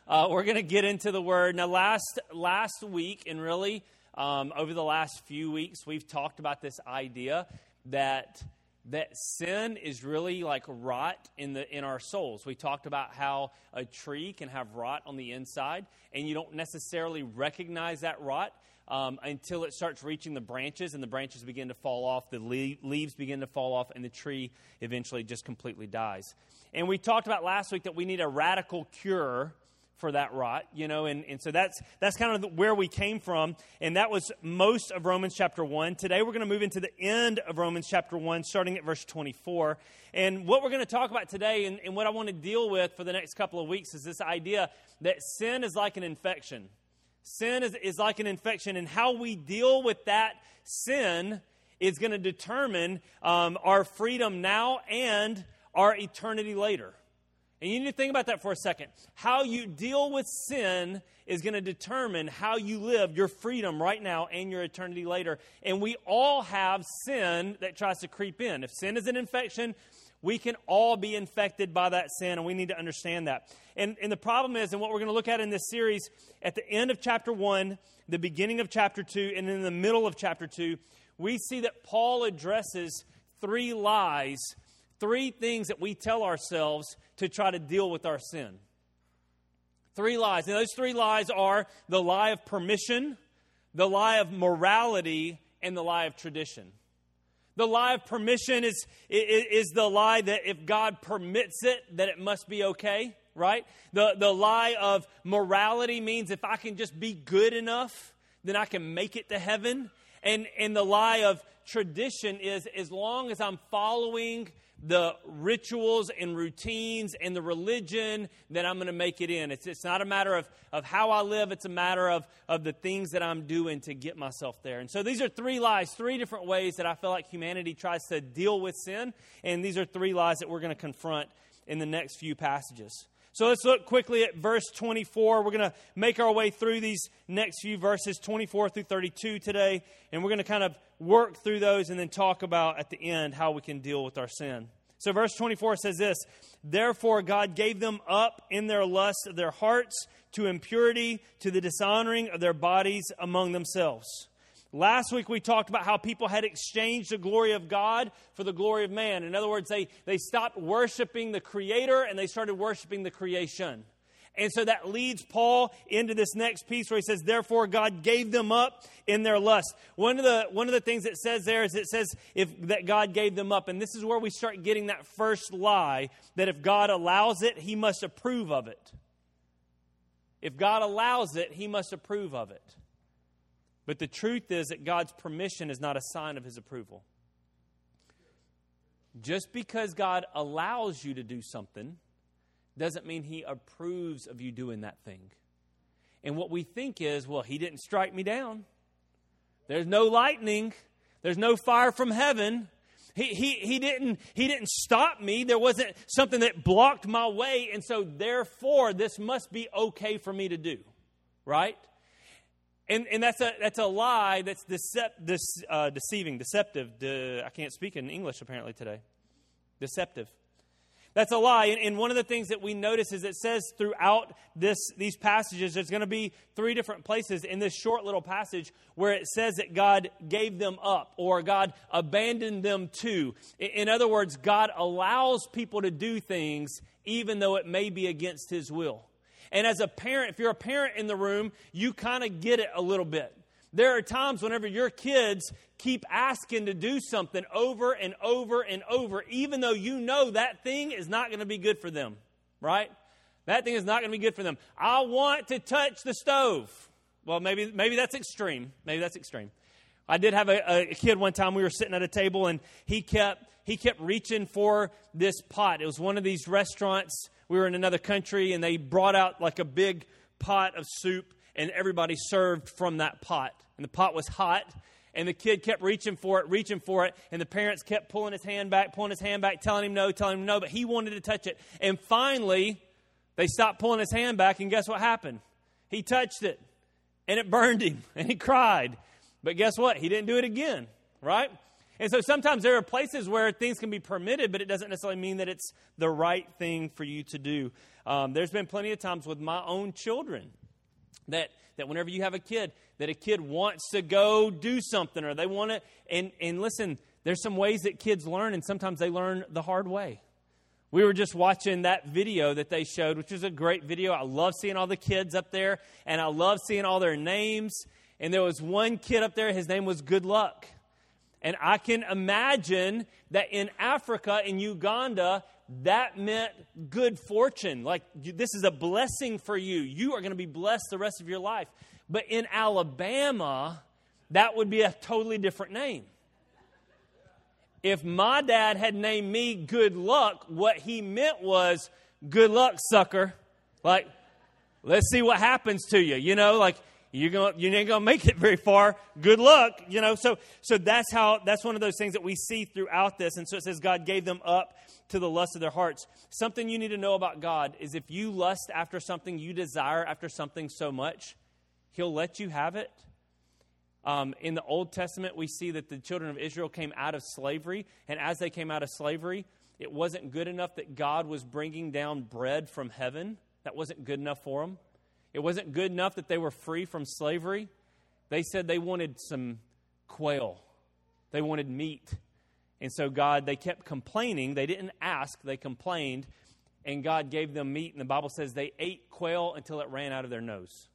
We're going to get into the Word. Now, last week, and really over the last few weeks, we've talked about this idea that sin is really like rot in our souls. We talked about how a tree can have rot on the inside, and you don't necessarily recognize that rot until it starts reaching the branches, and the branches begin to fall off, the leaves begin to fall off, and the tree eventually just completely dies. And we talked about last week that we need a radical cure for that rot, and so that's kind of where we came from, and that was most of Romans chapter 1. Today we're going to move into the end of Romans chapter 1, starting at verse 24. And what we're going to talk about today, and what I want to deal with for the next couple of weeks, is this idea that sin is like an infection. Sin is like an infection, and how we deal with that sin is going to determine our freedom now and our eternity later. And you need to think about that for a second. How you deal with sin is going to determine how you live your freedom right now and your eternity later. And we all have sin that tries to creep in. If sin is an infection, we can all be infected by that sin, and we need to understand that. And the problem is, and what we're going to look at in this series, at the end of chapter 1, the beginning of chapter 2, and in the middle of chapter 2, we see that Paul addresses three lies, three things that we tell ourselves to try to deal with our sin. Three lies. And those three lies are the lie of permission, the lie of morality, and the lie of tradition. The lie of permission is the lie that if God permits it, that it must be okay, right? The lie of morality means if I can just be good enough, then I can make it to heaven. And the lie of tradition is as long as I'm following the rituals and routines and the religion, that I'm going to make it in. It's not a matter of how I live. It's a matter of the things that I'm doing to get myself there. And so these are three lies, three different ways that I feel like humanity tries to deal with sin. And these are three lies that we're going to confront in the next few passages. So let's look quickly at verse 24. We're going to make our way through these next few verses, 24 through 32 today. And we're going to kind of work through those and then talk about at the end how we can deal with our sin. So verse 24 says this: "Therefore God gave them up in their lust of their hearts to impurity, to the dishonoring of their bodies among themselves." Last week we talked about how people had exchanged the glory of God for the glory of man. In other words, they stopped worshiping the Creator and they started worshiping the creation. And so that leads Paul into this next piece where he says, "Therefore God gave them up in their lust." One of the things it says there is it says that God gave them up. And this is where we start getting that first lie, that if God allows it, He must approve of it. If God allows it, He must approve of it. But the truth is that God's permission is not a sign of His approval. Just because God allows you to do something doesn't mean He approves of you doing that thing. And what we think is, well, He didn't strike me down. There's no lightning. There's no fire from heaven. He didn't stop me. There wasn't something that blocked my way. And so therefore, this must be okay for me to do. Right? And that's a lie that's deceiving, deceptive. I can't speak in English apparently today. Deceptive. That's a lie. And one of the things that we notice is it says throughout these passages, there's going to be three different places in this short little passage where it says that God gave them up or God abandoned them to. In other words, God allows people to do things even though it may be against His will. And as a parent, if you're a parent in the room, you kind of get it a little bit. There are times whenever your kids keep asking to do something over and over and over, even though you know that thing is not going to be good for them, right? That thing is not going to be good for them. I want to touch the stove. Well, maybe that's extreme. Maybe that's extreme. I did have a kid one time. We were sitting at a table, and he kept reaching for this pot. It was one of these restaurants. We were in another country, and they brought out like a big pot of soup, and everybody served from that pot. And the pot was hot, and the kid kept reaching for it, and the parents kept pulling his hand back, telling him no, but he wanted to touch it. And finally, they stopped pulling his hand back, and guess what happened? He touched it, and it burned him, and he cried. But guess what? He didn't do it again, right? And so sometimes there are places where things can be permitted, but it doesn't necessarily mean that it's the right thing for you to do. There's been plenty of times with my own children that whenever you have a kid, that a kid wants to go do something or they want to, and listen, there's some ways that kids learn, and sometimes they learn the hard way. We were just watching that video that they showed, which was a great video. I love seeing all the kids up there, and I love seeing all their names. And there was one kid up there, his name was Good Luck. And I can imagine that in Africa, in Uganda, that meant good fortune. Like, this is a blessing for you. You are going to be blessed the rest of your life. But in Alabama, that would be a totally different name. If my dad had named me Good Luck, what he meant was, good luck, sucker. Like, let's see what happens to you. You know, like, you ain't gonna make it very far. Good luck. You know, so that's one of those things that we see throughout this. And so it says God gave them up to the lust of their hearts. Something you need to know about God is if you lust after something, you desire after something so much, He'll let you have it. In the Old Testament, we see that the children of Israel came out of slavery. And as they came out of slavery, it wasn't good enough that God was bringing down bread from heaven. That wasn't good enough for them. It wasn't good enough that they were free from slavery. They said they wanted some quail. They wanted meat. And so they kept complaining. They didn't ask, they complained. And God gave them meat. And the Bible says they ate quail until it ran out of their nose.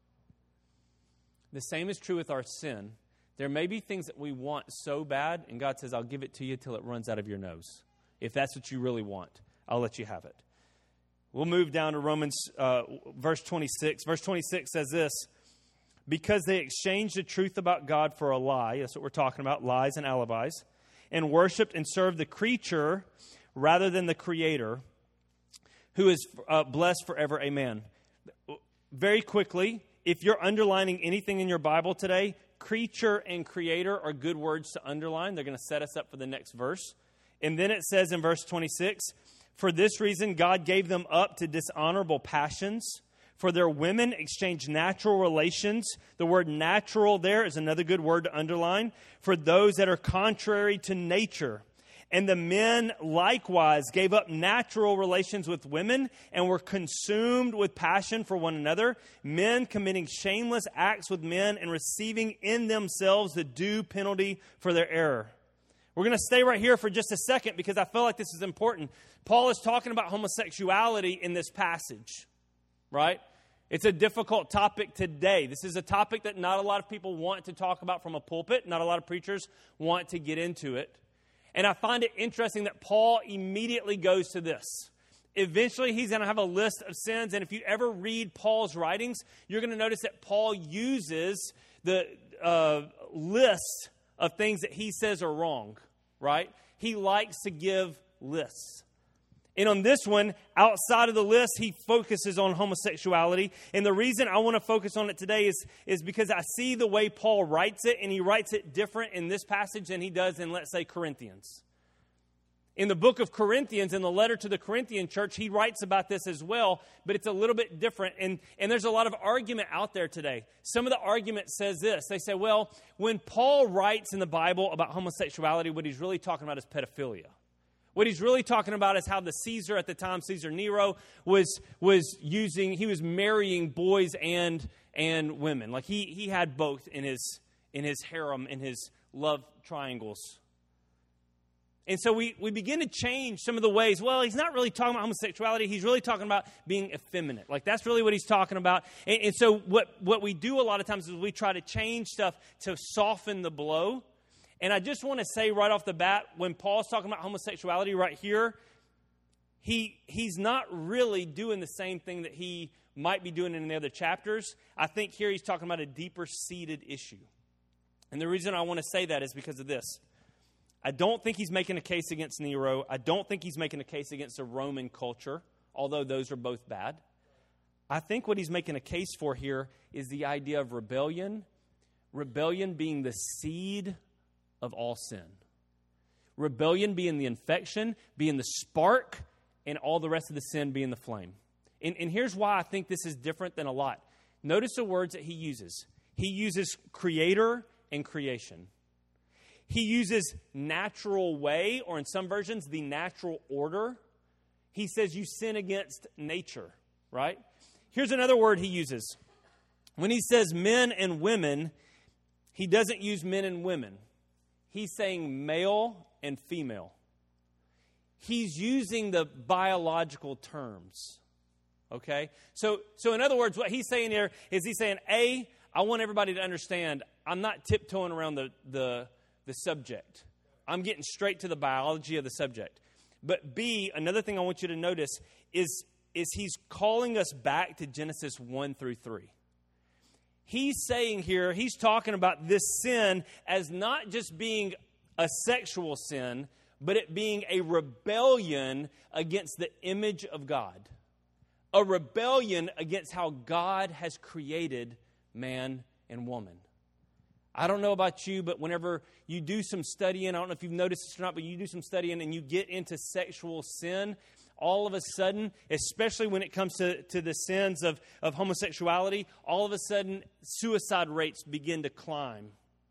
The same is true with our sin. There may be things that we want so bad, and God says, I'll give it to you till it runs out of your nose. If that's what you really want, I'll let you have it. We'll move down to Romans verse 26. Verse 26 says this, because they exchanged the truth about God for a lie, that's what we're talking about, lies and alibis, and worshiped and served the creature rather than the Creator, who is blessed forever, amen. Very quickly, if you're underlining anything in your Bible today, creature and creator are good words to underline. They're going to set us up for the next verse. And then it says in verse 26, for this reason God gave them up to dishonorable passions. For their women exchanged natural relations. The word natural there is another good word to underline. For those that are contrary to nature. And the men likewise gave up natural relations with women and were consumed with passion for one another, men committing shameless acts with men and receiving in themselves the due penalty for their error. We're going to stay right here for just a second because I feel like this is important. Paul is talking about homosexuality in this passage, right? It's a difficult topic today. This is a topic that not a lot of people want to talk about from a pulpit. Not a lot of preachers want to get into it. And I find it interesting that Paul immediately goes to this. Eventually, he's going to have a list of sins. And if you ever read Paul's writings, you're going to notice that Paul uses the list of things that he says are wrong, right? He likes to give lists. And on this one, outside of the list, he focuses on homosexuality. And the reason I want to focus on it today is because I see the way Paul writes it, and he writes it different in this passage than he does in, let's say, Corinthians. In the book of Corinthians, in the letter to the Corinthian church, he writes about this as well, but it's a little bit different. And there's a lot of argument out there today. Some of the argument says this. They say, well, when Paul writes in the Bible about homosexuality, what he's really talking about is pedophilia. What he's really talking about is how the Caesar at the time, Caesar Nero, was marrying boys and women. Like he had both in his harem, in his love triangles. And so we begin to change some of the ways. Well, he's not really talking about homosexuality. He's really talking about being effeminate. Like that's really what he's talking about. And so what we do a lot of times is we try to change stuff to soften the blow. And I just want to say right off the bat, when Paul's talking about homosexuality right here, he's not really doing the same thing that he might be doing in the other chapters. I think here he's talking about a deeper-seated issue. And the reason I want to say that is because of this. I don't think he's making a case against Nero. I don't think he's making a case against the Roman culture, although those are both bad. I think what he's making a case for here is the idea of rebellion being the seed of all sin. Rebellion being the infection, being the spark, and all the rest of the sin being the flame. And here's why I think this is different than a lot. Notice the words that he uses. He uses creator and creation. He uses natural way, or in some versions, the natural order. he says you sin against nature, right? Here's another word he uses. When he says men and women, he doesn't use men and women. He's saying male and female. He's using the biological terms, okay? So in other words, what he's saying here is he's saying, A, I want everybody to understand I'm not tiptoeing around the subject. I'm getting straight to the biology of the subject. But B, another thing I want you to notice is he's calling us back to Genesis 1 through 3. He's saying here, he's talking about this sin as not just being a sexual sin, but it being a rebellion against the image of God. A rebellion against how God has created man and woman. I don't know about you, but whenever you do some studying, I don't know if you've noticed this or not, but you do some studying and you get into sexual sin, all of a sudden, especially when it comes to the sins of homosexuality, all of a sudden, suicide rates begin to climb.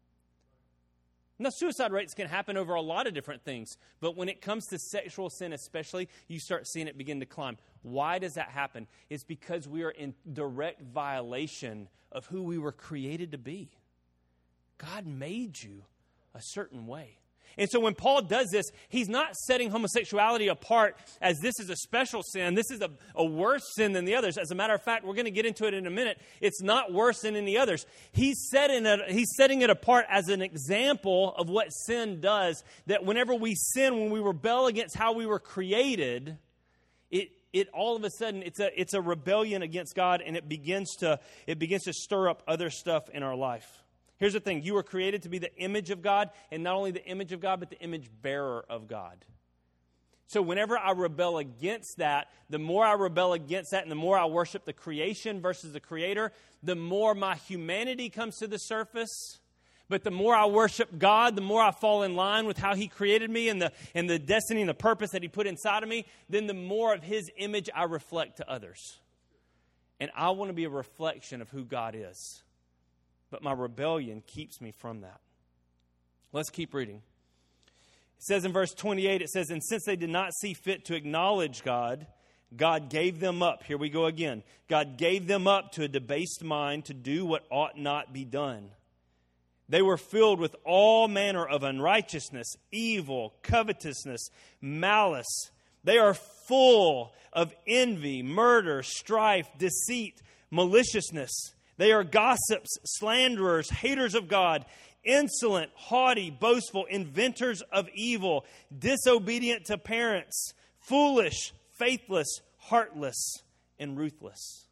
Now, suicide rates can happen over a lot of different things, but when it comes to sexual sin especially, you start seeing it begin to climb. Why does that happen? It's because we are in direct violation of who we were created to be. God made you a certain way. And so when Paul does this, he's not setting homosexuality apart as this is a special sin. This is a worse sin than the others. As a matter of fact, we're going to get into it in a minute. It's not worse than any others. He's setting it apart as an example of what sin does, that whenever we sin, when we rebel against how we were created, it all of a sudden, it's a rebellion against God, and it begins to stir up other stuff in our life. Here's the thing. You were created to be the image of God, and not only the image of God, but the image bearer of God. So whenever I rebel against that, the more I rebel against that and the more I worship the creation versus the Creator, the more my humanity comes to the surface. But the more I worship God, the more I fall in line with how He created me and the destiny and the purpose that He put inside of me, then the more of His image I reflect to others. And I want to be a reflection of who God is. But my rebellion keeps me from that. Let's keep reading. It says in verse 28, it says, and since they did not see fit to acknowledge God, God gave them up. Here we go again. God gave them up to a debased mind to do what ought not be done. They were filled with all manner of unrighteousness, evil, covetousness, malice. They are full of envy, murder, strife, deceit, maliciousness. They are gossips, slanderers, haters of God, insolent, haughty, boastful, inventors of evil, disobedient to parents, foolish, faithless, heartless, and ruthless.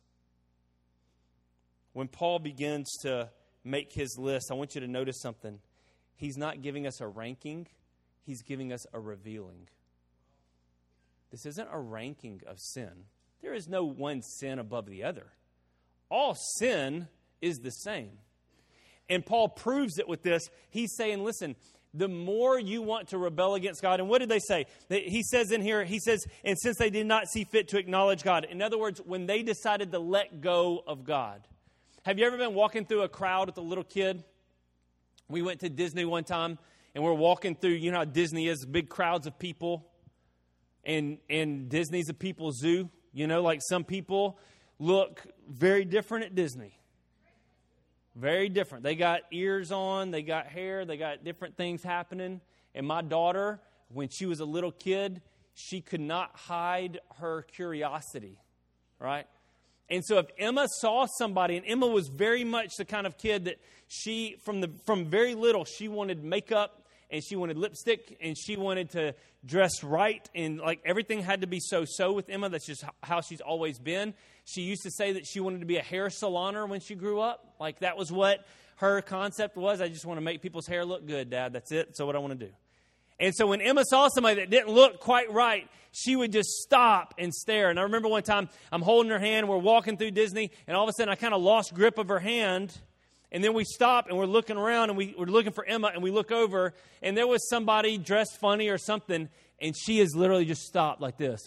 When Paul begins to make his list, I want you to notice something. He's not giving us a ranking. He's giving us a revealing. This isn't a ranking of sin. There is no one sin above the other. All sin is the same. And Paul proves it with this. He's saying, listen, the more you want to rebel against God, and what did they say? He says in here, and since they did not see fit to acknowledge God. In other words, when they decided to let go of God. Have you ever been walking through a crowd with a little kid? We went to Disney one time, and we're walking through, you know how Disney is, big crowds of people. And Disney's a people's zoo. You know, like some people look very different at Disney. Very different. They got ears on, they got hair, they got different things happening. And my daughter, when she was a little kid, she could not hide her curiosity, right? And so if Emma saw somebody, and Emma was very much the kind of kid that she, from very little, she wanted makeup, and she wanted lipstick, and she wanted to dress right, and like everything had to be so with Emma. That's just how she's always been. She used to say that she wanted to be a hair saloner when she grew up. Like that was what her concept was. I just want to make people's hair look good, Dad. That's it. That's what I want to do. And so when Emma saw somebody that didn't look quite right, she would just stop and stare. And I remember one time I'm holding her hand, we're walking through Disney, and all of a sudden I kind of lost grip of her hand. And then we stop and we're looking around and we're looking for Emma, and we look over and there was somebody dressed funny or something, and she has literally just stopped like this.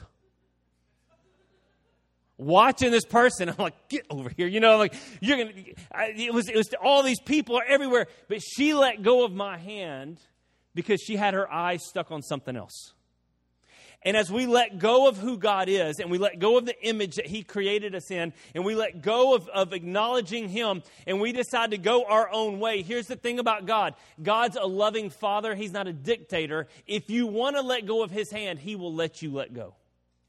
Watching this person, I'm like, get over here. You know, like it was all these people are everywhere, but she let go of my hand because she had her eyes stuck on something else. And as we let go of who God is, and we let go of the image that He created us in, and we let go of acknowledging Him, and we decide to go our own way, here's the thing about God. God's a loving Father. He's not a dictator. If you want to let go of His hand, He will let you let go.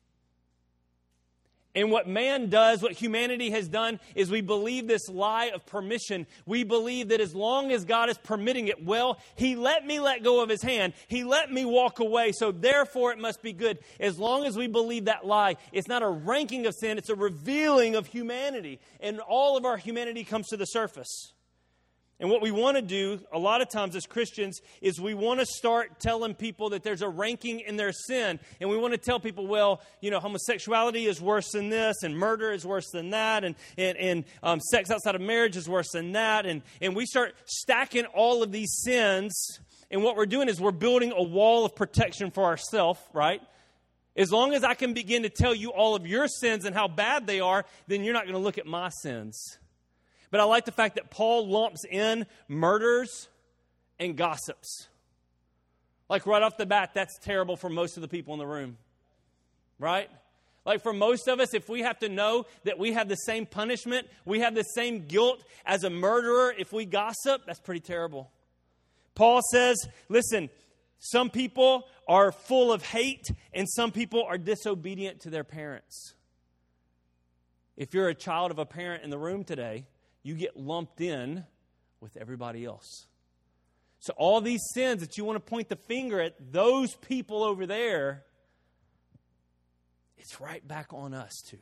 And what man does, what humanity has done, is we believe this lie of permission. We believe that as long as God is permitting it, well, He let me let go of His hand. He let me walk away, so therefore it must be good. As long as we believe that lie, it's not a ranking of sin, it's a revealing of humanity. And all of our humanity comes to the surface. And what we want to do a lot of times as Christians is we want to start telling people that there's a ranking in their sin. And we want to tell people, well, homosexuality is worse than this, and murder is worse than that, and sex outside of marriage is worse than that. And we start stacking all of these sins. And what we're doing is we're building a wall of protection for ourselves, right? As long as I can begin to tell you all of your sins and how bad they are, then you're not going to look at my sins. But I like the fact that Paul lumps in murders and gossips. Like right off the bat, that's terrible for most of the people in the room. Right? Like for most of us, if we have to know that we have the same punishment, we have the same guilt as a murderer if we gossip, that's pretty terrible. Paul says, listen, some people are full of hate and some people are disobedient to their parents. If you're a child of a parent in the room today, you get lumped in with everybody else. So all these sins that you want to point the finger at those people over there, it's right back on us too.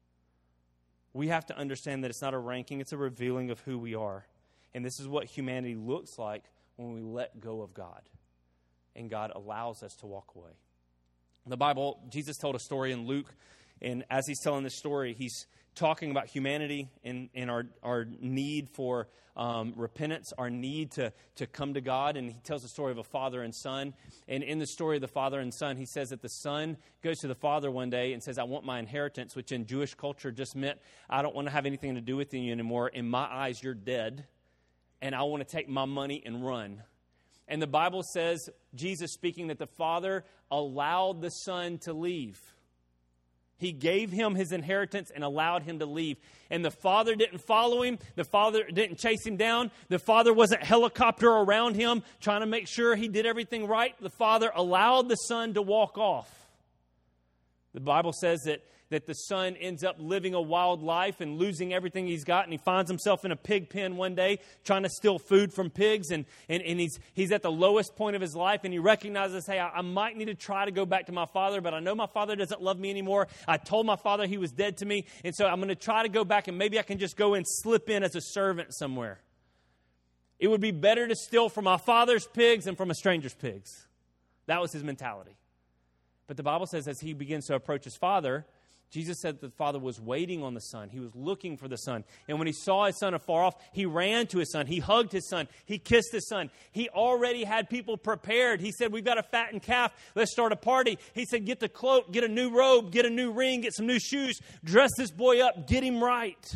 We have to understand that it's not a ranking, it's a revealing of who we are. And this is what humanity looks like when we let go of God. And God allows us to walk away. In the Bible, Jesus told a story in Luke, and as He's telling this story, He's talking about humanity and our need for repentance, our need to come to God. And He tells the story of a father and son. And in the story of the father and son, He says that the son goes to the father one day and says, I want my inheritance, which in Jewish culture just meant, I don't want to have anything to do with you anymore. In my eyes, you're dead. And I want to take my money and run. And the Bible says, Jesus speaking, that the father allowed the son to leave. He gave him his inheritance and allowed him to leave. And the father didn't follow him. The father didn't chase him down. The father wasn't helicopter around him trying to make sure he did everything right. The father allowed the son to walk off. The Bible says that the son ends up living a wild life and losing everything he's got. And he finds himself in a pig pen one day trying to steal food from pigs. And he's at the lowest point of his life. And he recognizes, hey, I might need to try to go back to my father. But I know my father doesn't love me anymore. I told my father he was dead to me. And so I'm going to try to go back. And maybe I can just go and slip in as a servant somewhere. It would be better to steal from my father's pigs than from a stranger's pigs. That was his mentality. But the Bible says as he begins to approach his father, Jesus said that the father was waiting on the son. He was looking for the son. And when he saw his son afar off, he ran to his son. He hugged his son. He kissed his son. He already had people prepared. He said, we've got a fattened calf. Let's start a party. He said, get the cloak, get a new robe, get a new ring, get some new shoes. Dress this boy up. Get him right.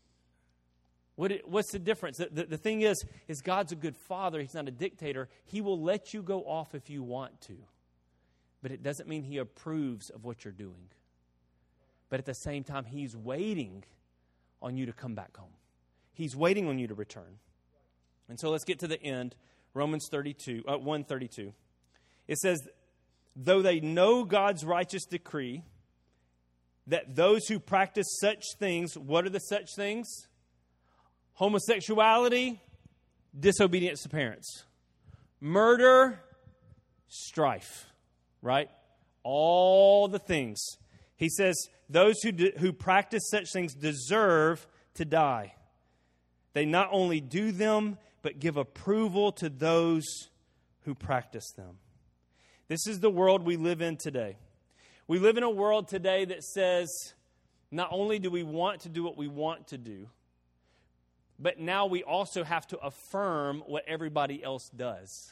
What's the difference? The thing is God's a good father. He's not a dictator. He will let you go off if you want to. But it doesn't mean He approves of what you're doing. But at the same time, He's waiting on you to come back home. He's waiting on you to return. And so let's get to the end. Romans 1:32. It says, though they know God's righteous decree, that those who practice such things, what are the such things? Homosexuality, disobedience to parents. Murder, strife. Right? All the things. He says, those who practice such things deserve to die. They not only do them, but give approval to those who practice them. This is the world we live in today. We live in a world today that says, not only do we want to do what we want to do, but now we also have to affirm what everybody else does.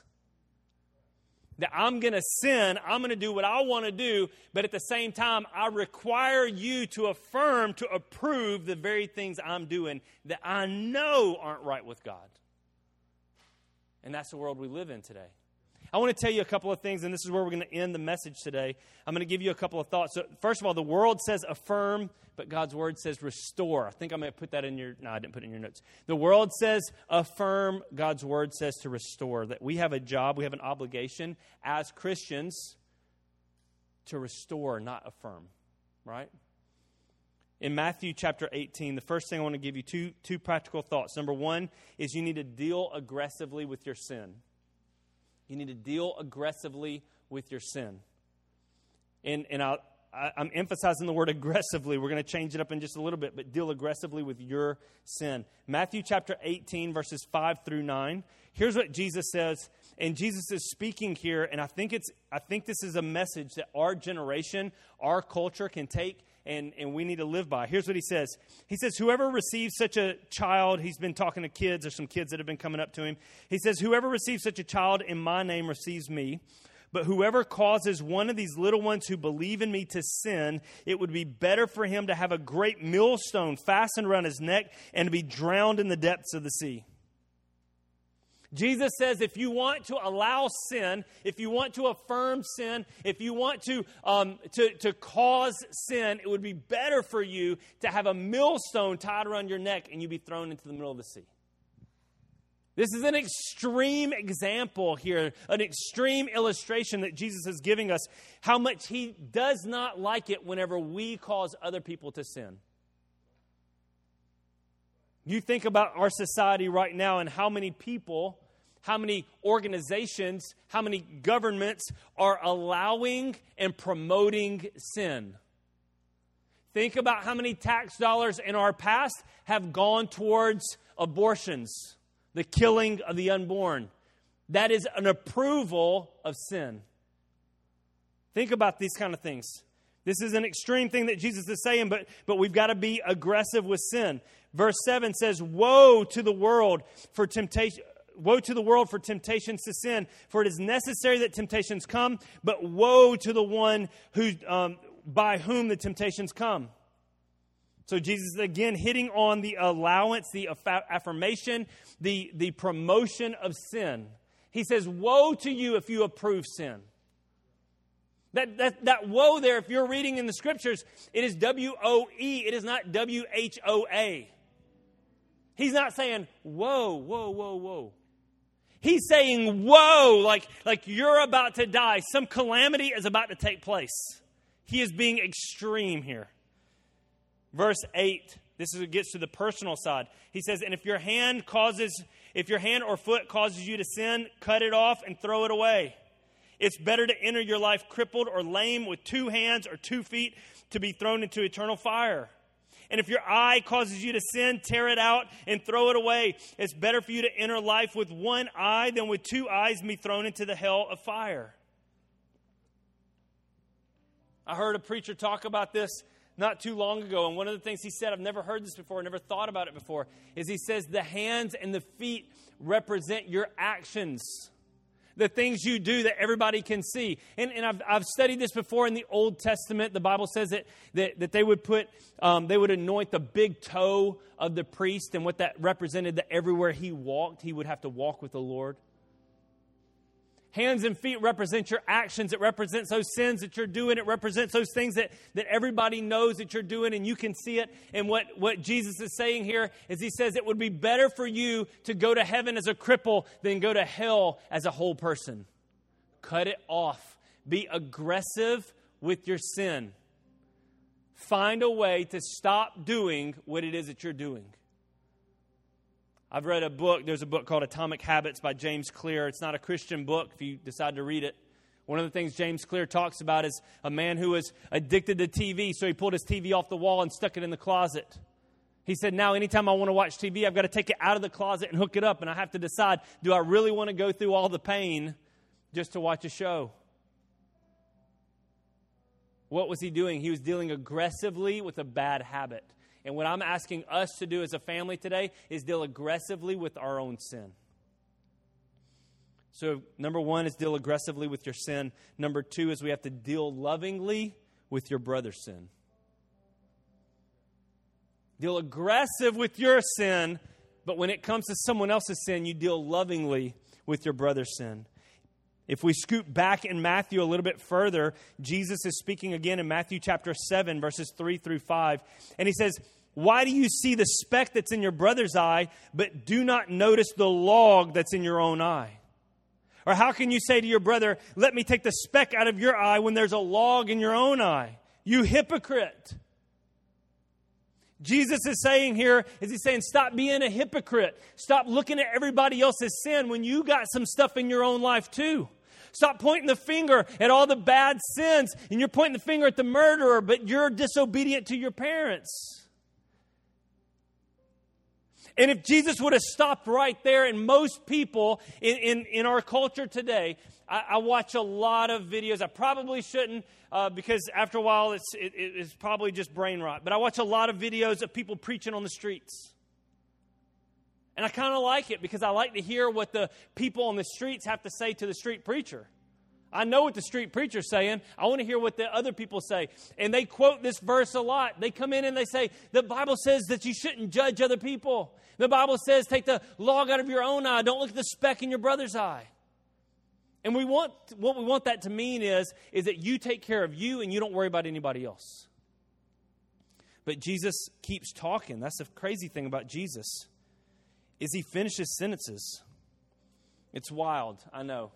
That I'm going to sin, I'm going to do what I want to do, but at the same time, I require you to affirm, to approve the very things I'm doing that I know aren't right with God. And that's the world we live in today. I want to tell you a couple of things, and this is where we're going to end the message today. I'm going to give you a couple of thoughts. So first of all, the world says affirm, but God's word says restore. I think I may have put that in your, no, I didn't put it in your notes. The world says affirm, God's word says to restore. That we have a job, we have an obligation as Christians to restore, not affirm, right? In Matthew chapter 18, the first thing I want to give you two practical thoughts. Number one is you need to deal aggressively with your sin. You need to deal aggressively with your sin. And I'm emphasizing the word aggressively. We're going to change it up in just a little bit, but deal aggressively with your sin. Matthew chapter 18, verses 5 through 9. Here's what Jesus says, and Jesus is speaking here, and I think this is a message that our generation, our culture can take and we need to live by. Here's what he says. He says, whoever receives such a child, he's been talking to kids. There's some kids that have been coming up to him. He says, whoever receives such a child in my name receives me. But whoever causes one of these little ones who believe in me to sin, it would be better for him to have a great millstone fastened around his neck and to be drowned in the depths of the sea. Jesus says if you want to allow sin, if you want to affirm sin, if you want to cause sin, it would be better for you to have a millstone tied around your neck and you be thrown into the middle of the sea. This is an extreme example here, an extreme illustration that Jesus is giving us, how much he does not like it whenever we cause other people to sin. You think about our society right now and how many people, how many organizations, how many governments are allowing and promoting sin. Think about how many tax dollars in our past have gone towards abortions, the killing of the unborn. That is an approval of sin. Think about these kind of things. This is an extreme thing that Jesus is saying, but we've got to be aggressive with sin. Verse 7 says, woe to the world for temptation. Woe to the world for temptations to sin, for it is necessary that temptations come, but woe to the one who by whom the temptations come. So Jesus is again hitting on the allowance, the affirmation, the promotion of sin. He says, woe to you if you approve sin. That woe there, if you're reading in the scriptures, it is W-O-E. It is not W-H-O-A. He's not saying, whoa, whoa, whoa, whoa. He's saying, whoa, like you're about to die. Some calamity is about to take place. He is being extreme here. Verse 8, this is what gets to the personal side. He says, and if your hand or foot causes you to sin, cut it off and throw it away. It's better to enter your life crippled or lame with 2 hands or 2 feet to be thrown into eternal fire. And if your eye causes you to sin, tear it out and throw it away. It's better for you to enter life with 1 eye than with 2 eyes and be thrown into the hell of fire. I heard a preacher talk about this not too long ago, and one of the things he said, I've never heard this before, never thought about it before, is he says the hands and the feet represent your actions. The things you do that everybody can see. And I've studied this before in the Old Testament. The Bible says that they would they would anoint the big toe of the priest, and what that represented, that everywhere he walked, he would have to walk with the Lord. Hands and feet represent your actions. It represents those sins that you're doing. It represents those things that everybody knows that you're doing and you can see it. And what Jesus is saying here is he says it would be better for you to go to heaven as a cripple than go to hell as a whole person. Cut it off. Be aggressive with your sin. Find a way to stop doing what it is that you're doing. I've read a book. There's a book called Atomic Habits by James Clear. It's not a Christian book if you decide to read it. One of the things James Clear talks about is a man who was addicted to TV, so he pulled his TV off the wall and stuck it in the closet. He said, now anytime I want to watch TV, I've got to take it out of the closet and hook it up, and I have to decide, do I really want to go through all the pain just to watch a show? What was he doing? He was dealing aggressively with a bad habit. And what I'm asking us to do as a family today is deal aggressively with our own sin. So number 1 is deal aggressively with your sin. Number 2 is we have to deal lovingly with your brother's sin. Deal aggressive with your sin, but when it comes to someone else's sin, you deal lovingly with your brother's sin. If we scoot back in Matthew a little bit further, Jesus is speaking again in Matthew chapter 7, verses 3 through 5. And he says, why do you see the speck that's in your brother's eye, but do not notice the log that's in your own eye? Or how can you say to your brother, let me take the speck out of your eye when there's a log in your own eye? You hypocrite. Jesus is saying here, he's saying, stop being a hypocrite. Stop looking at everybody else's sin when you got some stuff in your own life too. Stop pointing the finger at all the bad sins, and you're pointing the finger at the murderer, but you're disobedient to your parents. And if Jesus would have stopped right there, and most people in our culture today, I watch a lot of videos. I probably shouldn't because after a while it's probably just brain rot. But I watch a lot of videos of people preaching on the streets. And I kind of like it because I like to hear what the people on the streets have to say to the street preacher. I know what the street preacher's saying. I want to hear what the other people say. And they quote this verse a lot. They come in and they say, the Bible says that you shouldn't judge other people. The Bible says, take the log out of your own eye. Don't look at the speck in your brother's eye. And what we want that to mean is that you take care of you and you don't worry about anybody else. But Jesus keeps talking. That's the crazy thing about Jesus, is he finishes sentences. It's wild, I know.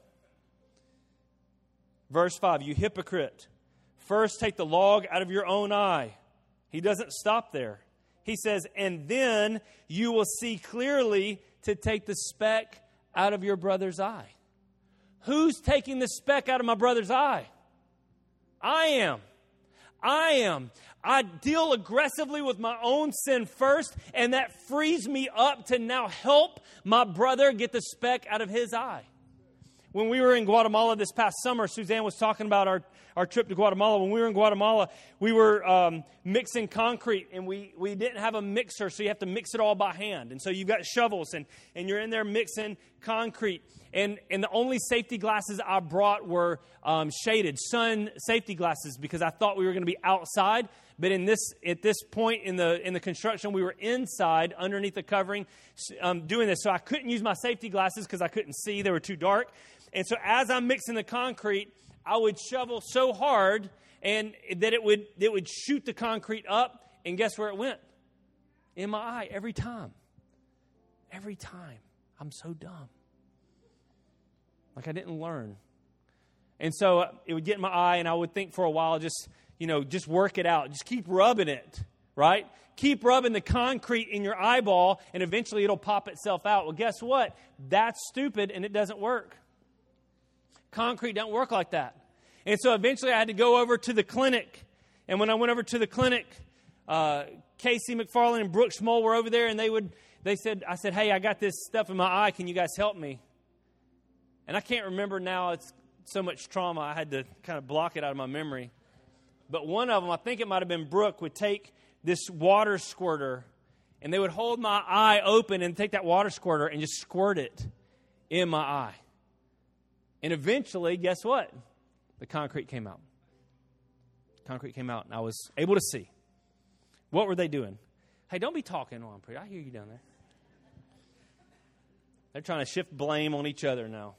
Verse 5, you hypocrite. First take the log out of your own eye. He doesn't stop there. He says, and then you will see clearly to take the speck out of your brother's eye. Who's taking the speck out of my brother's eye? I am. I deal aggressively with my own sin first, and that frees me up to now help my brother get the speck out of his eye. When we were in Guatemala this past summer, Suzanne was talking about our trip to Guatemala. When we were in Guatemala, we were mixing concrete, and we didn't have a mixer, so you have to mix it all by hand. And so you've got shovels, and you're in there mixing concrete. And the only safety glasses I brought were shaded sun safety glasses because I thought we were going to be outside. But at this point in the construction, we were inside underneath the covering doing this. So I couldn't use my safety glasses because I couldn't see. They were too dark. And so as I'm mixing the concrete, I would shovel so hard and that it would shoot the concrete up. And guess where it went? In my eye every time. Every time. I'm so dumb. Like I didn't learn. And so it would get in my eye, and I would think for a while, just work it out. Just keep rubbing it, right? Keep rubbing the concrete in your eyeball, and eventually it'll pop itself out. Well, guess what? That's stupid, and it doesn't work. Concrete don't work like that. And so eventually I had to go over to the clinic. And when I went over to the clinic, Casey McFarland and Brooke Schmoll were over there, and I said, hey, I got this stuff in my eye. Can you guys help me? And I can't remember now. It's so much trauma. I had to kind of block it out of my memory. But one of them, I think it might have been Brooke, would take this water squirter, and they would hold my eye open and take that water squirter and just squirt it in my eye. And eventually, guess what? The concrete came out. Concrete came out, and I was able to see. What were they doing? Hey, don't be talking while I'm preaching. I hear you down there. They're trying to shift blame on each other now.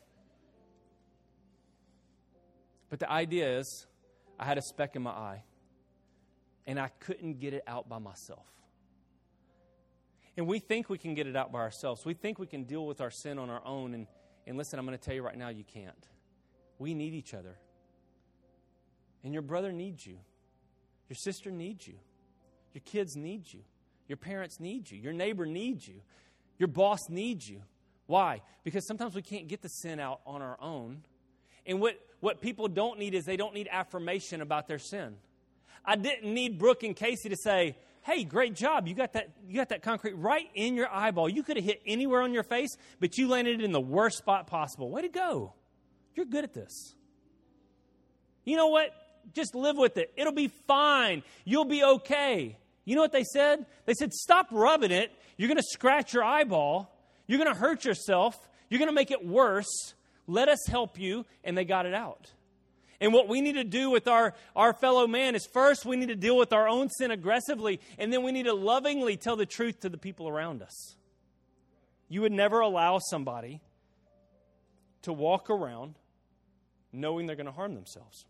But the idea is, I had a speck in my eye, and I couldn't get it out by myself. And we think we can get it out by ourselves. We think we can deal with our sin on our own. And listen, I'm going to tell you right now, you can't. We need each other. And your brother needs you. Your sister needs you. Your kids need you. Your parents need you. Your neighbor needs you. Your boss needs you. Why? Because sometimes we can't get the sin out on our own. And what people don't need is they don't need affirmation about their sin. I didn't need Brooke and Casey to say, hey, great job. You got that concrete right in your eyeball. You could have hit anywhere on your face, but you landed it in the worst spot possible. Way to go. You're good at this. You know what? Just live with it. It'll be fine. You'll be okay. You know what they said? They said, stop rubbing it. You're going to scratch your eyeball. You're going to hurt yourself. You're going to make it worse. Let us help you. And they got it out. And what we need to do with our fellow man is first we need to deal with our own sin aggressively, and then we need to lovingly tell the truth to the people around us. You would never allow somebody to walk around knowing they're going to harm themselves.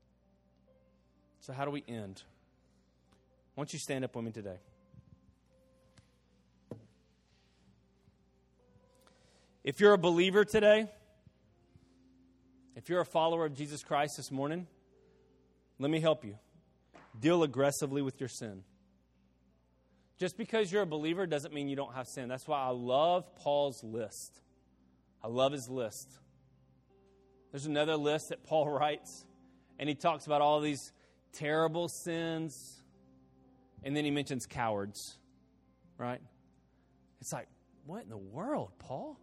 So how do we end? Why don't you stand up with me today? If you're a believer today, if you're a follower of Jesus Christ this morning, let me help you. Deal aggressively with your sin. Just because you're a believer doesn't mean you don't have sin. That's why I love Paul's list. I love his list. There's another list that Paul writes, and he talks about all these terrible sins, and then he mentions cowards, right? It's like, what in the world, Paul?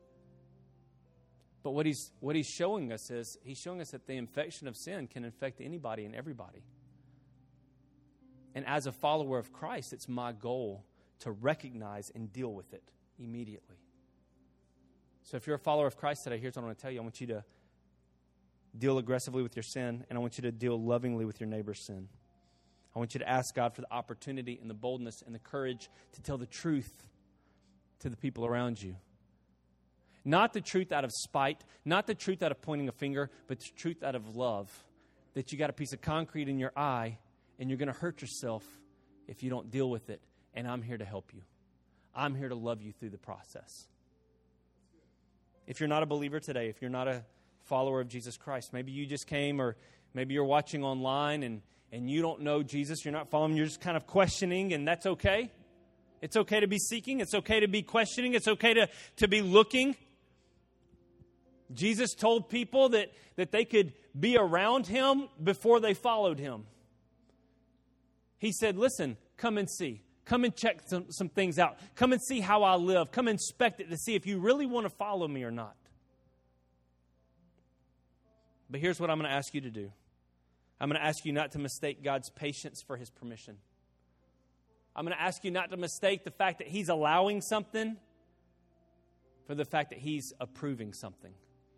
But what he's showing us is, he's showing us that the infection of sin can infect anybody and everybody. And as a follower of Christ, it's my goal to recognize and deal with it immediately. So if you're a follower of Christ today, here's what I want to tell you. I want you to deal aggressively with your sin, and I want you to deal lovingly with your neighbor's sin. I want you to ask God for the opportunity and the boldness and the courage to tell the truth to the people around you. Not the truth out of spite, not the truth out of pointing a finger, but the truth out of love. That you got a piece of concrete in your eye and you're going to hurt yourself if you don't deal with it. And I'm here to help you. I'm here to love you through the process. If you're not a believer today, if you're not a follower of Jesus Christ, maybe you just came, or maybe you're watching online and you don't know Jesus, you're not following, you're just kind of questioning, and that's okay. It's okay to be seeking. It's okay to be questioning. It's okay to be looking. Jesus told people that they could be around him before they followed him. He said, listen, come and see. Come and check some things out. Come and see how I live. Come inspect it to see if you really want to follow me or not. But here's what I'm going to ask you to do. I'm going to ask you not to mistake God's patience for his permission. I'm going to ask you not to mistake the fact that he's allowing something for the fact that he's approving something.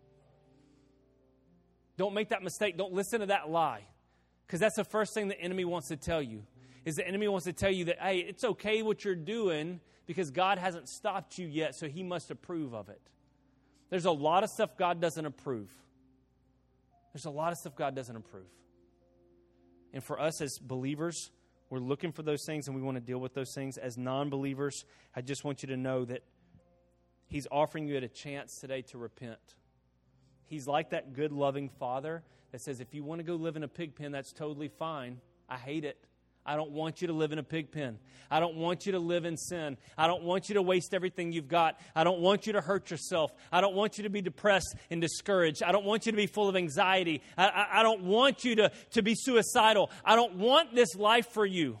Don't make that mistake. Don't listen to that lie. Because that's the first thing the enemy wants to tell you. Is the enemy wants to tell you that, hey, it's okay what you're doing because God hasn't stopped you yet, so he must approve of it. There's a lot of stuff God doesn't approve. There's a lot of stuff God doesn't approve. And for us as believers, we're looking for those things and we want to deal with those things. As non-believers, I just want you to know that he's offering you a chance today to repent. He's like that good, loving father that says, if you want to go live in a pig pen, that's totally fine. I hate it. I don't want you to live in a pig pen. I don't want you to live in sin. I don't want you to waste everything you've got. I don't want you to hurt yourself. I don't want you to be depressed and discouraged. I don't want you to be full of anxiety. I don't want you to be suicidal. I don't want this life for you.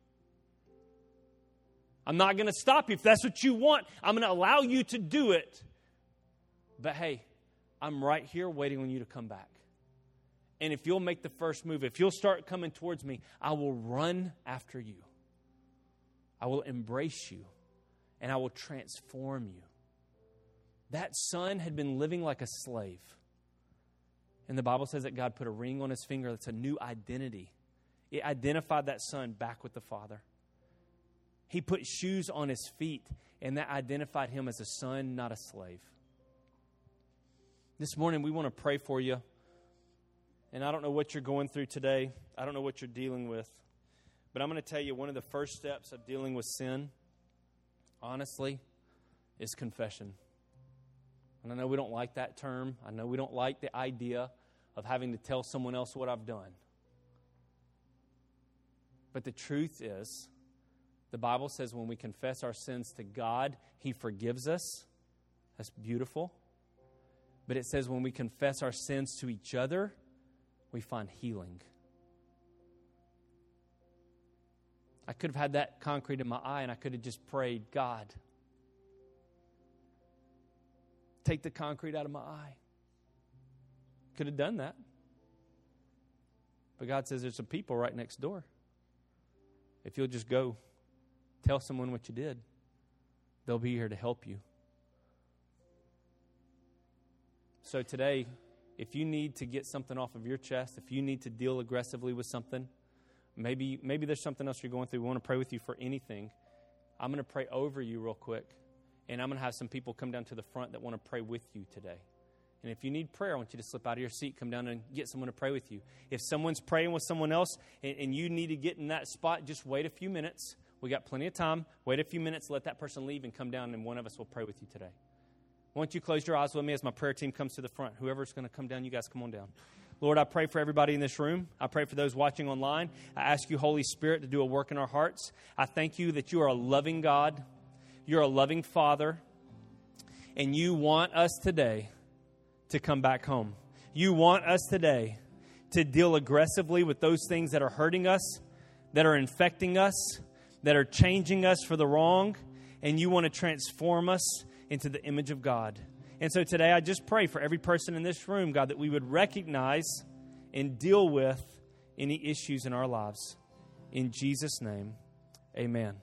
I'm not going to stop you. If that's what you want, I'm going to allow you to do it. But hey, I'm right here waiting on you to come back. And if you'll make the first move, if you'll start coming towards me, I will run after you. I will embrace you. And I will transform you. That son had been living like a slave. And the Bible says that God put a ring on his finger. That's a new identity. It identified that son back with the Father. He put shoes on his feet, and that identified him as a son, not a slave. This morning, we want to pray for you. And I don't know what you're going through today. I don't know what you're dealing with. But I'm going to tell you, one of the first steps of dealing with sin, honestly, is confession. And I know we don't like that term. I know we don't like the idea of having to tell someone else what I've done. But the truth is, the Bible says when we confess our sins to God, he forgives us. That's beautiful. But it says when we confess our sins to each other, we find healing. I could have had that concrete in my eye and I could have just prayed, God, take the concrete out of my eye. Could have done that. But God says there's some people right next door. If you'll just go tell someone what you did, they'll be here to help you. So today, if you need to get something off of your chest, if you need to deal aggressively with something, maybe there's something else you're going through. We want to pray with you for anything. I'm going to pray over you real quick, and I'm going to have some people come down to the front that want to pray with you today. And if you need prayer, I want you to slip out of your seat, come down and get someone to pray with you. If someone's praying with someone else and you need to get in that spot, just wait a few minutes. We got plenty of time. Wait a few minutes, let that person leave and come down, and one of us will pray with you today. Why don't you close your eyes with me as my prayer team comes to the front? Whoever's going to come down, you guys come on down. Lord, I pray for everybody in this room. I pray for those watching online. I ask you, Holy Spirit, to do a work in our hearts. I thank you that you are a loving God. You're a loving Father. And you want us today to come back home. You want us today to deal aggressively with those things that are hurting us, that are infecting us, that are changing us for the wrong, and you want to transform us into the image of God. And so today I just pray for every person in this room, God, that we would recognize and deal with any issues in our lives. In Jesus' name, amen.